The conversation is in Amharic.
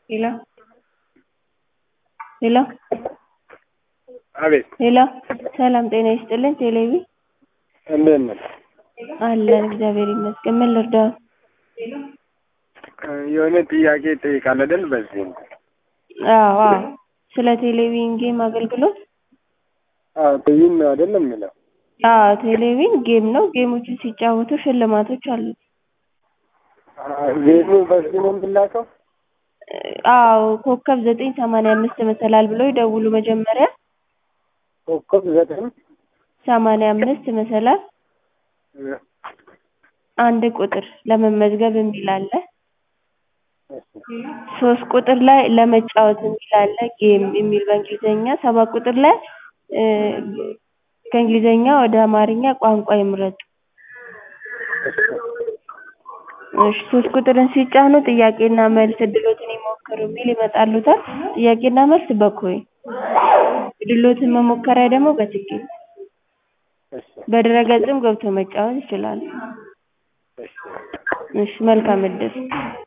ሄሎ ሄሎ አቤት ሄሎ ሰላም ጤና ይስጥልኝ ቴሌቪ እንደምን ነህ? አለን እግዚአብሔር ይመስገን ምን ልርዳው? የሆነ ጥያቄ እጠይቃለሁ አይደል? በዚህ አዎ ስለ ቴሌቪዥን ጌም አገልግሎት ቴሌቪዥን ነው አይደለም የሚለው? ቴሌቪዥን ጌም ነው። ጌሞችን ሲጫወቱ ሽልማቶች አሉት። ጌሙ በዚህ ነው የሚላከው? ኮከብ 985 መሰላል ብለው ይደውሉ መጀመሪያ ኮከብ 985 መሰላል አንድ ቁጥር ለመመዝገብ የሚል አለ። 3 ቁጥር ላይ ለመጫወት የሚል አለ ጌም የሚል በእንግሊዘኛ 7 ቁጥር ላይ ከእንግሊዘኛ ወደ አማርኛ ቋንቋ ይምረጡ። 3 ቁጥርን ሲጫኑ ጥያቄና መልስ እድሎትን ይሞክሩ የሚል ይመጣልዎታል። ጥያቄና መልስ በኮይን እድሎትን መሞከሪያ ደግሞ በትኬት በድረ-ገጽም ገብተው መጫወት ይችላሉ። መልካም እድል